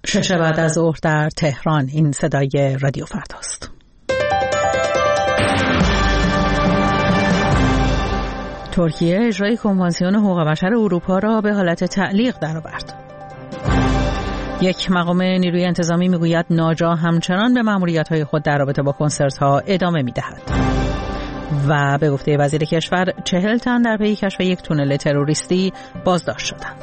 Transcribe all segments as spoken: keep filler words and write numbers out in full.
شش بعد از ظهر در تهران. این صدای رادیو فرداست. ترکیه اجرای کنوانسیون حقوق بشر اروپا را به حالت تعلیق درآورد. یک مقام نیروی انتظامی میگوید ناجا همچنان به مأموریت‌های خود در رابطه با کنسرت‌ها ادامه می‌دهد. و به گفته وزیر کشور چهل تن در پی کشف یک تونل تروریستی بازداشت شدند.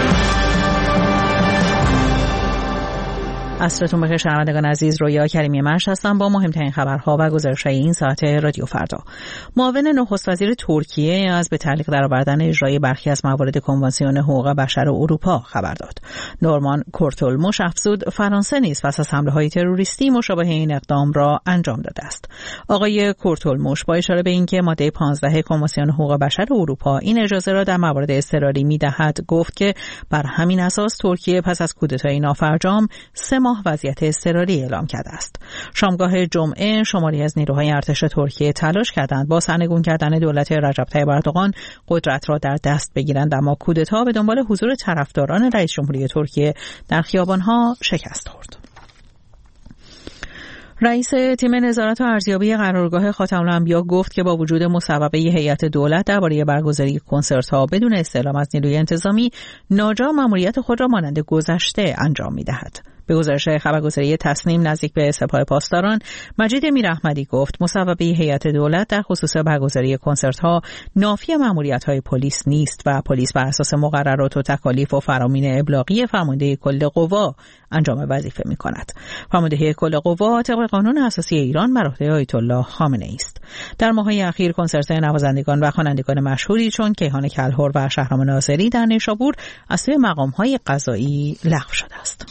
عصرتون بخیر شنوندگان عزیز، رویا کریمی مرش هستم با مهمترین خبرها و گزارش‌های این ساعت رادیو فردا. معاون نخست وزیر ترکیه از به تعلیق درآوردن اجرای برخی از موارد کنوانسیون حقوق بشر اروپا خبر داد. نورمان کورتولموش افزود فرانسه نیز پس از حمله‌های تروریستی مشابه این اقدام را انجام داده است. آقای کورتولموش با اشاره به اینکه ماده پانزده کنوانسیون حقوق بشر اروپا این اجازه را در موارد اضطراری می‌دهد، گفت که بر همین اساس ترکیه پس از کودتای نافرجام سه ماه وضعیت اضطراری اعلام کرده است. شامگاه جمعه شماری از نیروهای ارتش ترکیه تلاش کردند با سرنگون کردن دولت رجب طیب اردوغان قدرت را در دست بگیرند، اما کودتا به دنبال حضور طرفداران رئیس جمهوری ترکیه در خیابان‌ها شکست خورد. رئیس تیم نظارت و ارزیابی قرارگاه خاتم الانبیا گفت که با وجود مصوبه هیئت دولت درباره برگزاری کنسرت‌ها بدون استعلام از نیروی انتظامی، ناجا مأموریت خود را مانند گذشته انجام می‌دهد. به گزارش خبرگزاری تصنیم نزدیک به سپاه پاسداران، مجید میراحمدی گفت مصوبه هیئت دولت در خصوص برگزاری کنسرت‌ها نافی مأموریت‌های پلیس نیست و پلیس بر اساس مقررات و تکالیف و فرامین ابلاغی فرمانده کل قوا انجام وظیفه می‌کند. فرمانده کل قوا طبق قانون اساسی ایران بر عهده آیت الله خامنه‌ای است. در ماه‌های اخیر کنسرت نوازندگان و خوانندگان مشهوری چون کیهان کلهر و شهرام ناصری در نیشابور از سوی مقام‌های قضایی لغو شده است.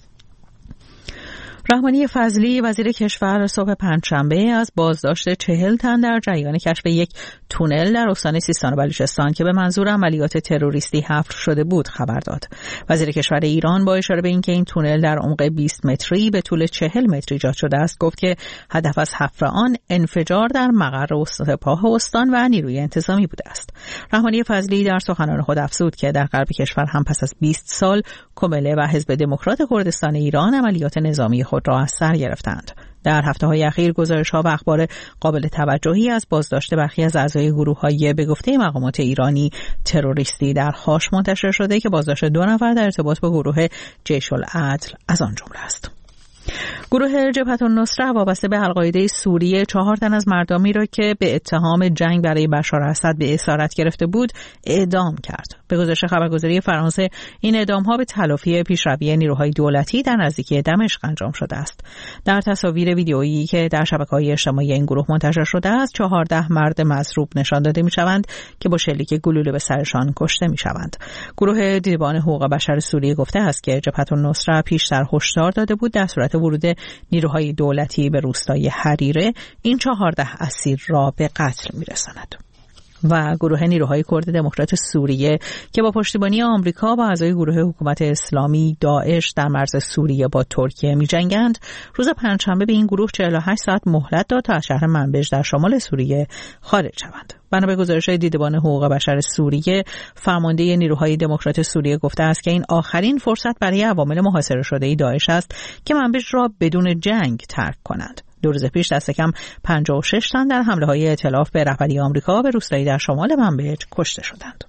رحمانی فضلی وزیر کشور صبح پنجشنبه از بازداشت چهل تن در جریان کشف یک تونل در استان سیستان و بلوچستان که به منظور عملیات تروریستی حفر شده بود خبر داد. وزیر کشور ایران با اشاره به اینکه این تونل در عمق بیست متری به طول چهل متر ایجاد شده است، گفت که هدف از حفر آن انفجار در مقر سپاه استان و نیروی انتظامی بوده است. رحمانی فضلی در سخنان خود افزود که در غرب کشور هم پس از بیست سال کمله و حزب دموکرات کردستان ایران عملیات نظامی خود را از سر گرفتند. در هفته‌های اخیر گزارش‌ها و اخبار قابل توجهی از بازداشت برخی از اعضای گروه‌های به گفته مقامات ایرانی تروریستی در هاش منتشر شده که بازداشت دو نفر در ارتباط با گروه جیش العدل از آن جمله است. گروه جبهت النصره وابسته به القاعده سوریه چهار تن از مردمی را که به اتهام جنگ برای بشار اسد به اسارت گرفته بود اعدام کرد. به گزارش خبرگزاری فرانسه این اعدام‌ها به تلافی پیشروی نیروهای دولتی در نزدیکی دمشق انجام شده است. در تصاویر ویدئویی که در شبکه‌های اجتماعی این گروه منتشر شده است، چهارده مرد مضروب نشان داده می‌شوند که با شلیک گلوله به سرشان کشته می‌شوند. گروه دیدبان حقوق بشر سوریه گفته است که جبهت النصره پیشتر هشدار داده بود در صورت ورود نیروهای دولتی به روستای حریره این چهارده اسیر را به قتل می‌رساند. و گروه نیروهای کرد دموکرات سوریه که با پشتیبانی آمریکا و اعضای گروه حکومت اسلامی داعش در مرز سوریه با ترکیه می‌جنگند، روز پنجشنبه به این گروه چهل و هشت ساعت مهلت داد تا از شهر منبج در شمال سوریه خارج شوند. بنا به گزارش‌های دیدبان حقوق بشر سوریه، فرمانده نیروهای دموکرات سوریه گفته است که این آخرین فرصت برای عوامل محاصره شده داعش است که منبج را بدون جنگ ترک کنند. دو روز پیش دست کم پنجاه و شش تن در حمله‌های ائتلاف به رهبری آمریکا به روستایی در شمال منبج کشته شدند.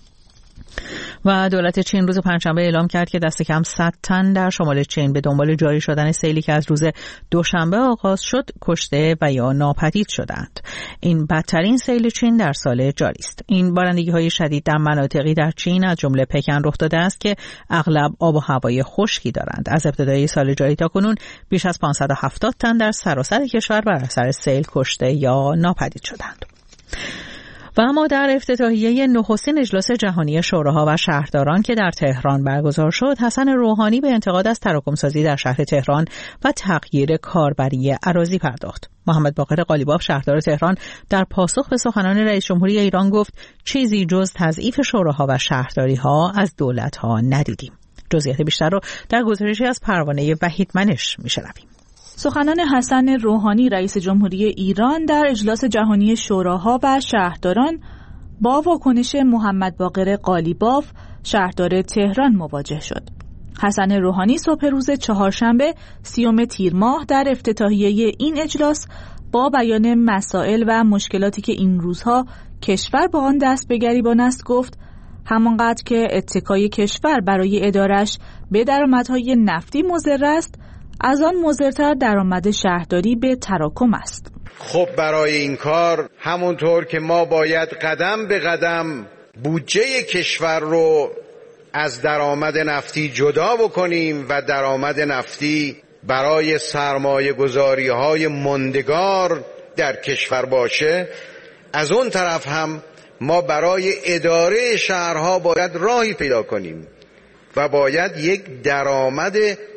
و دولت چین روز پنجشنبه اعلام کرد که دست کم صد تن در شمال چین به دنبال جاری شدن سیلی که از روز دوشنبه آغاز شد کشته و یا ناپدید شدند. این بدترین سیل چین در سال جاری است. این بارندگی‌های شدید در مناطقی در چین از جمله پکن رخ داده است که اغلب آب و هوای خشکی دارند. از ابتدای سال جاری تا کنون بیش از پانصد و هفتاد تن در سراسر کشور بر اثر سیل کشته یا ناپدید شدند. و اما در افتتاحیه نخستین اجلاس جهانی شوراها و شهرداران که در تهران برگزار شد، حسن روحانی به انتقاد از تراکم‌سازی در شهر تهران و تغییر کاربری اراضی پرداخت. محمد باقر قالیباف شهردار تهران در پاسخ به سخنان رئیس جمهوری ایران گفت چیزی جز تضعیف شوراها و شهرداری‌ها از دولت‌ها ندیدیم. جزئیات بیشتر رو در گزارشی از پروانه وحید منش می‌شنویم. سخنان حسن روحانی رئیس جمهوری ایران در اجلاس جهانی شوراها و شهرداران با واکنش محمد باقر قالیباف شهردار تهران مواجه شد. حسن روحانی صبح روز چهارشنبه سیوم تیر ماه در افتتاحیه این اجلاس با بیان مسائل و مشکلاتی که این روزها کشور با آن دست به گریبان است گفت همانقدر که اتکای کشور برای ادارش به درآمدهای نفتی مضر است، از آن مضرتر درآمد شهرداری به تراکم است. خب برای این کار همونطور که ما باید قدم به قدم بودجه کشور رو از درآمد نفتی جدا بکنیم و درآمد نفتی برای سرمایه گذاری های ماندگار در کشور باشه، از اون طرف هم ما برای اداره شهرها باید راهی پیدا کنیم و باید یک درآمد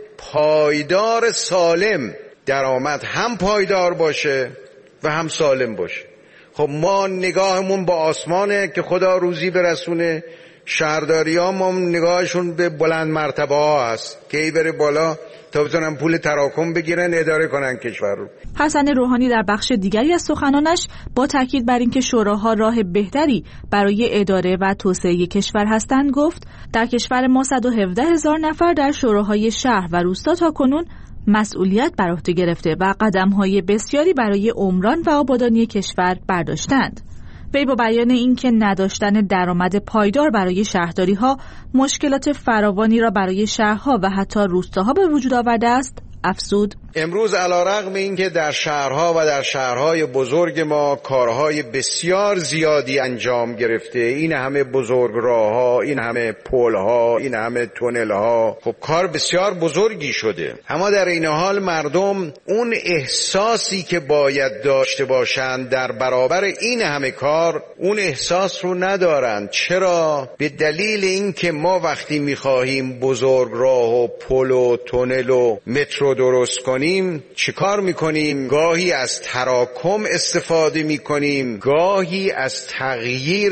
پایدار سالم، درآمد هم پایدار باشه و هم سالم باشه. خب ما نگاهمون با آسمانه که خدا روزی برسونه، شهرداری ها ما نگاهشون به بلند مرتبه ها هست که ای بره بالا تا بتونن پول تراکم بگیرن اداره کنن کشور رو. حسن روحانی در بخش دیگری از سخنانش با تاکید بر اینکه شوراها راه بهتری برای اداره و توسعه کشور هستند گفت در کشور ما صد و هفده هزار نفر در شوراهای شهر و روستا تا کنون مسئولیت بر عهده گرفته و قدم‌های بسیاری برای عمران و آبادانی کشور برداشتند. وی با بیان اینکه نداشتن درآمد پایدار برای شهرداری‌ها مشکلات فراوانی را برای شهرها و حتی روستاها به وجود آورده است، افزود امروز علیرغم اینکه در شهرها و در شهرهای بزرگ ما کارهای بسیار زیادی انجام گرفته، این همه بزرگ راهها، این همه پلها، این همه تونلها، خب کار بسیار بزرگی شده، اما در این حال مردم اون احساسی که باید داشته باشند در برابر این همه کار، اون احساس رو ندارند. چرا؟ به دلیل اینکه ما وقتی می‌خواهیم بزرگ راه و پل و تونل و مترو درست کنیم چه کار میکنیم؟ گاهی از تراکم استفاده میکنیم، گاهی از تغییر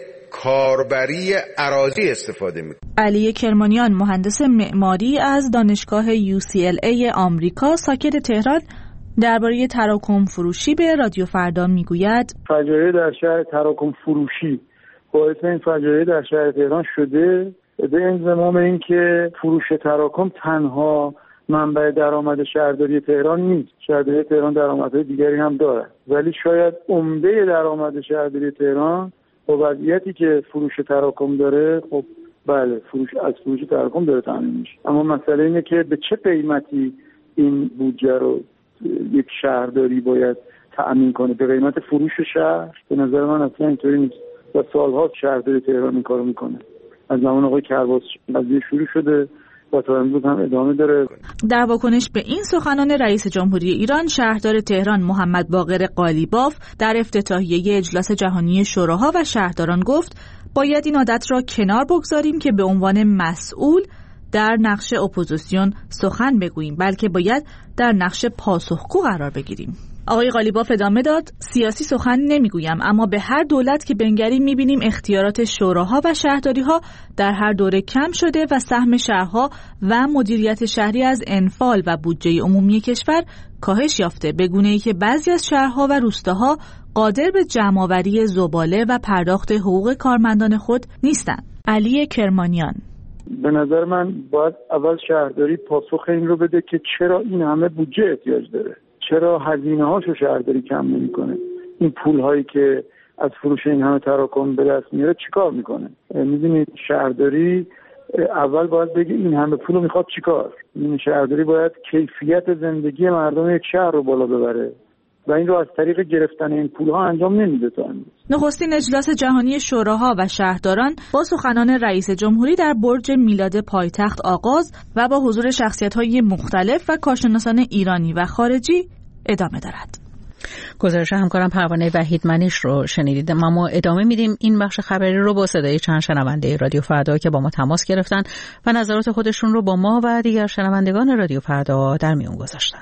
کاربری اراضی استفاده میکنیم. علی کرمانیان مهندس معماری از دانشگاه یو سی ال ای آمریکا ساکن تهران درباره تراکم فروشی به رادیو فردا میگوید فجایع در شهر تراکم فروشی باعث این فجایع در شهر تهران شده به انضمام این که فروش تراکم تنها منبع درآمد شهرداری تهران نیست. شهرداری تهران درآمدهای دیگری هم دارد، ولی شاید عمده درآمد شهرداری تهران با وضعیتی که فروش تراکم داره، خب بله فروش از فروش تراکم داره تامین میشه، اما مسئله اینه که به چه قیمتی این بودجه رو یک شهرداری باید تأمین کنه. به قیمت فروش شهر؟ به نظر من اصلا اینطوری نیست و سال‌ها شهرداری تهران این کارو میکنه. از زمان آقای کرباسی قضیه شروع شده و تا امروز هم ادامه داره. در واکنش به این سخنان رئیس جمهوری ایران، شهردار تهران محمد باقر قالیباف در افتتاحیه اجلاس جهانی شوراها و شهرداران گفت باید این عادت را کنار بگذاریم که به عنوان مسئول در نقش اپوزیسیون سخن بگوییم، بلکه باید در نقش پاسخگو قرار بگیریم. آقای قالیباف ادامه داد سیاسی سخن نمیگویم، اما به هر دولت که بنگریم میبینیم اختیارات شوراها و شهرداریها در هر دوره کم شده و سهم شهرها و مدیریت شهری از انفال و بودجه عمومی کشور کاهش یافته، به گونه‌ای که بعضی از شهرها و روستاها قادر به جمع‌آوری زباله و پرداخت حقوق کارمندان خود نیستند. علی کرمانیان: به نظر من باید اول شهرداری پاسخ این رو بده که چرا این همه بودجه احتیاج داره، چرا هزینه هاشو شهرداری کم نمیکنه، این پول هایی که از فروش این همه تراکم به دست میاره چیکار میکنه. میدونید شهرداری اول باید بگه این همه پولو میخواد چیکار. این شهرداری باید کیفیت زندگی مردم یک شهر رو بالا ببره و این رو از طریق گرفتن این پولها انجام نمیده. تا امروز نخستین اجلاس جهانی شوراها و شهرداران با سخنان رئیس جمهوری در برج میلاد پایتخت آغاز و با حضور شخصیت‌های مختلف و کارشناسان ایرانی و خارجی ادامه دارد. گزارش همکارم پروانه وحیدمنیش رو شنیدید. ما ما ادامه میدیم این بخش خبری رو با صدای چند شنونده رادیو فردا که با ما تماس گرفتن و نظرات خودشون رو با ما و دیگر شنوندگان رادیو فردا در میون گذاشتن.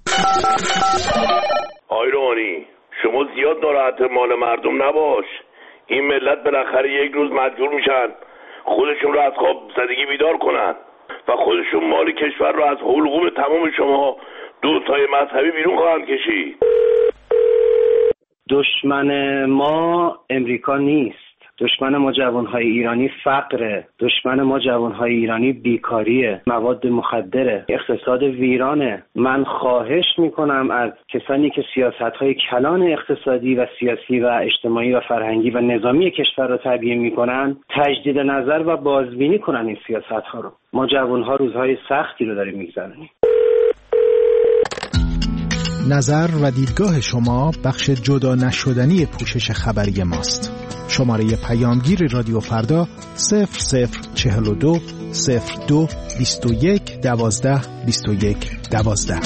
آقای روحانی، شما زیاد ناراحت مال مردم نباش. این ملت بالاخره یک روز مجبور میشن خودشون رو از خواب زدگی بیدار کنن و خودشون مال کشور رو از حلقوم تمام شما دوستای مذهبی بیرون خواهند کشید. دشمن ما امریکا نیست، دشمن ما جوانهای ایرانی فقره، دشمن ما جوانهای ایرانی بیکاریه، مواد مخدره، اقتصاد ویرانه. من خواهش میکنم از کسانی که سیاستهای کلان اقتصادی و سیاسی و اجتماعی و فرهنگی و نظامی کشور را تبیین میکنن تجدید نظر و بازبینی کنن این سیاستها رو. ما جوانها روزهای سختی رو داریم میگذرونیم. نظر و دیدگاه شما بخش جدا نشدنی پوشش خبری ماست. شماره پیامگیر رادیو فردا صفر صفر چهل و دو صفر دو بیست و یک دوازده بیست و یک دوازده.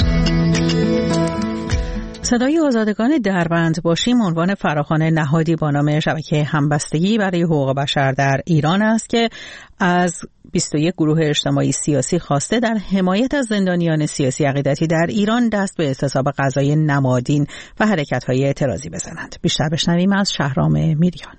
صدای آزادگان دربند باشیم عنوان فراخوان نهادی با نام شبکه همبستگی برای حقوق بشر در ایران است که از بیست و یک گروه اجتماعی سیاسی خواسته در حمایت از زندانیان سیاسی عقیدتی در ایران دست به اعتصاب غذای نمادین و حرکت‌های اعتراضی بزنند. بیشتر بشنویم از شهرام میریان.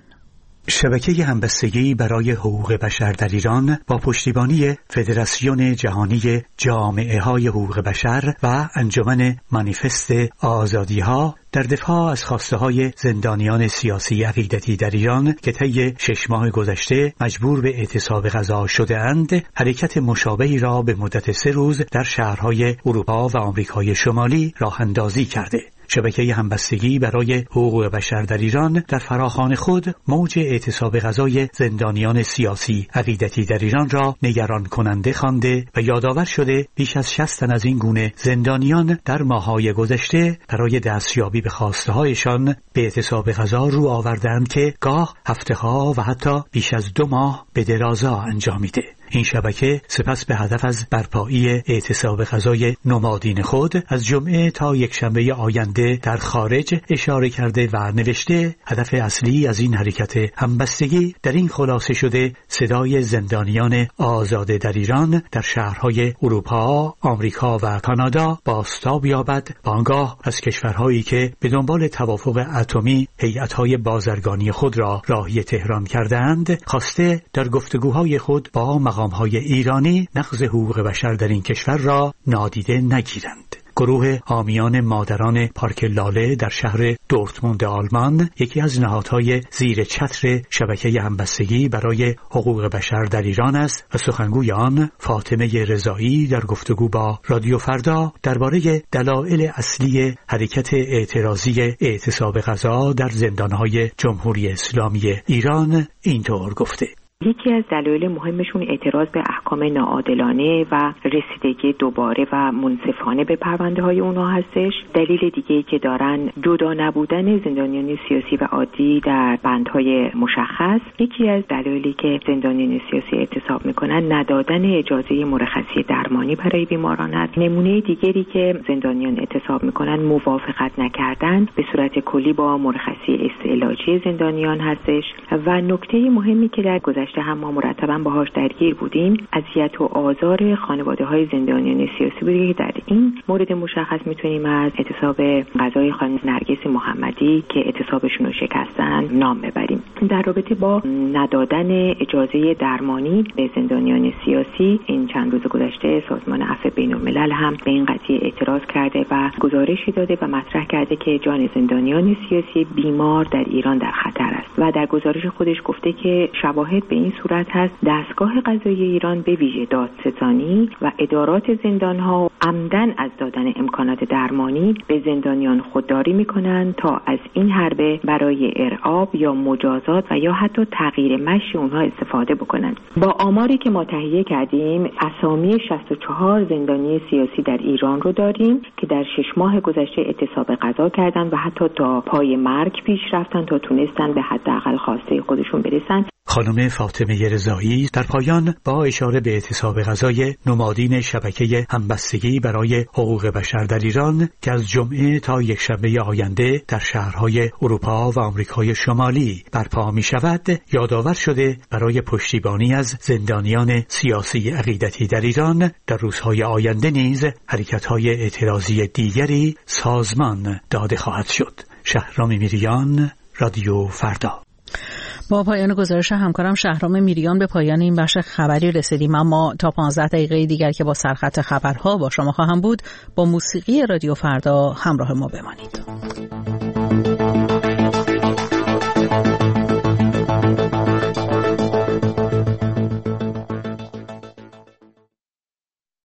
شبکه همبستگی برای حقوق بشر در ایران با پشتیبانی فدراسیون جهانی جامعه‌های حقوق بشر و انجمن مانیفست آزادی‌ها در دفاع از خواسته‌های زندانیان سیاسی عقیدتی در ایران که طی شش ماه گذشته مجبور به اعتصاب غذا شده‌اند، حرکت مشابهی را به مدت سه روز در شهرهای اروپا و آمریکای شمالی راه اندازی کرده. شبکه همبستگی برای حقوق بشر در ایران در فراخوان خود موج اعتصاب غذای زندانیان سیاسی عقیدتی در ایران را نگران کننده خوانده و یادآور شده بیش از شصت تن از این گونه زندانیان در ماه‌های گذشته برای دستیابی به خواسته‌هایشان به اعتصاب غذا رو آوردند که گاه هفته‌ها و حتی بیش از دو ماه به درازا انجامیده. این شبکه سپس به هدف از برپایی اعتصاب غذای نمادین خود از جمعه تا یکشنبه آینده در خارج اشاره کرده و نوشته هدف اصلی از این حرکت همبستگی در این خلاصه شده صدای زندانیان آزاده در ایران در شهرهای اروپا، آمریکا و کانادا بازتاب یابد و آنگاه از کشورهایی که به دنبال توافق اتمی هیئت‌های بازرگانی خود را راهی تهران کردند خواسته در گفتگوهای خود با مقام‌های ایرانی نقض حقوق بشر در این کشور را نادیده نگیرند. گروه حامیان مادران پارک لاله در شهر دورتموند آلمان یکی از نهادهای زیر چتر شبکه همبستگی برای حقوق بشر در ایران است و سخنگوی آن فاطمه رضایی در گفتگو با رادیو فردا درباره دلایل اصلی حرکت اعتراضی اعتصاب غذا در زندانهای جمهوری اسلامی ایران اینطور گفته: یکی از دلایل مهمشون اعتراض به احکام ناعادلانه و رسیدگی دوباره و منصفانه به پرونده های اونها هستش. دلیل دیگه‌ای که دارن جدا نبودن زندانیان سیاسی و عادی در بندهای مشخص. یکی از دلایلی که زندانیان سیاسی اعتصاب میکنن ندادن اجازه مرخصی درمانی برای بیماران است. نمونه دیگری که زندانیان اعتصاب میکنن موافقت نکردن به صورت کلی با مرخصی استعلاجی زندانیان هستش. و نکته مهمی که در گذشته هم ما مرتباً باهاش درگیر بودیم اذیت و آزار خانواده‌های زندانیان سیاسی بوده که در این مورد مشخص میتونیم از اعتصاب غذای خانم نرگس محمدی که اعتصابشون رو شکستن نام ببریم. در رابطه با ندادن اجازه درمانی به زندانیان سیاسی این چند روز گذشته سازمان عفو بین‌الملل هم به این قضیه اعتراض کرده و گزارشی داده و مطرح کرده که جان زندانیان سیاسی بیمار در ایران در خطر است و در گزارش خودش گفته که شواهد به این صورت هست دستگاه قضایی ایران به ویژه دادستانی و ادارات زندانها عمدن از دادن امکانات درمانی به زندانیان خودداری میکنن تا از این حربه برای ارعاب یا مجازات و یا حتی تغییر مشی اونها استفاده بکنن. با آماری که ما تهیه کردیم اسامی شصت و چهار زندانی سیاسی در ایران رو داریم که در شش ماه گذشته اعتصاب غذا کردن و حتی تا پای مرگ پیش رفتن تا تونستن به حداقل خواسته خودشون برسن. خانم فاطمه رضایی در پایان با اشاره به اعتصاب غذای نمادین شبکه همبستگی برای حقوق بشر در ایران که از جمعه تا یکشنبه آینده در شهرهای اروپا و آمریکای شمالی برپا می شود یادآور شده برای پشتیبانی از زندانیان سیاسی عقیدتی در ایران در روزهای آینده نیز حرکت‌های اعتراضی دیگری سازمان داده خواهد شد. شهرام میریان، رادیو فردا. با پایان گزارش همکارم شهرام میریان به پایان این بخش خبری رسیدیم، اما تا پانزده دقیقه دیگر که با سرخط خبرها با شما خواهم بود با موسیقی رادیو فردا همراه ما بمانید.